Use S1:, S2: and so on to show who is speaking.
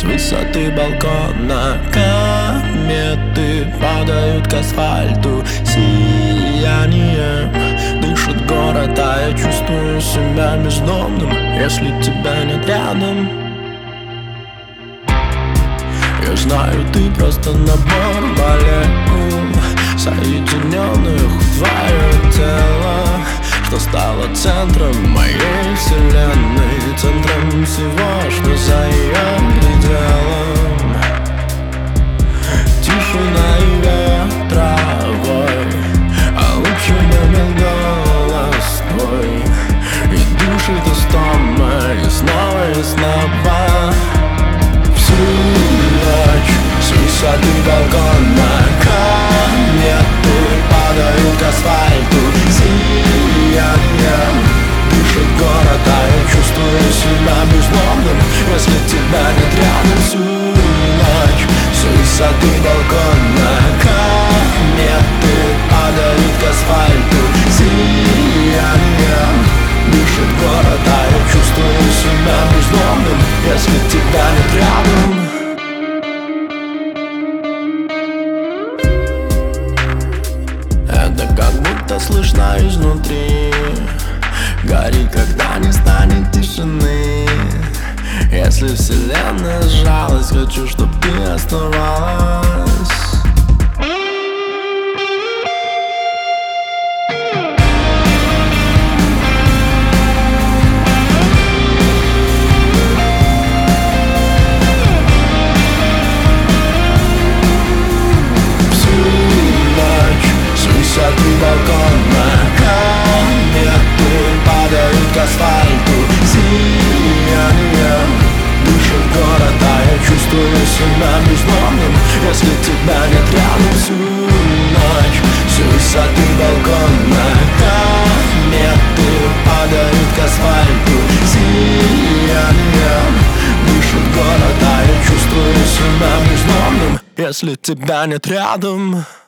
S1: высоты балкона кометы падают к асфальту сиянием. Дышит город, а я чувствую себя бездомным, если тебя нет рядом. Я знаю, ты просто набор молекул, соединенных в твое тело, что стало центром моей вселенной, центром всего, что за ее пределом. Тишина и ветровой, а лучше бы был голос твой, и душит истомой снова и снова. Всю ночь с высоты балкона кометы падают к асфальту сиянием. Дышит город, а я чувствую себя бездомным, если тебя нет рядом. Всю ночь с высоты балкона кометы падают к асфальту сиянием. Дышит город, а я чувствую себя бездомным, если тебя нет рядом. Это как будто слышно изнутри, горит, когда не станет тишины. Если вселенная сжалась, хочу, чтоб ты оставалась. Высоты балкона кометы падают к асфальту сиянием. Дышит город, а я чувствую себя бездомным, если тебя нет рядом. Всю ночь с высоты балкона кометы падают к асфальту сиянием. Дышит город, а я чувствую себя бездомным, если тебя нет рядом.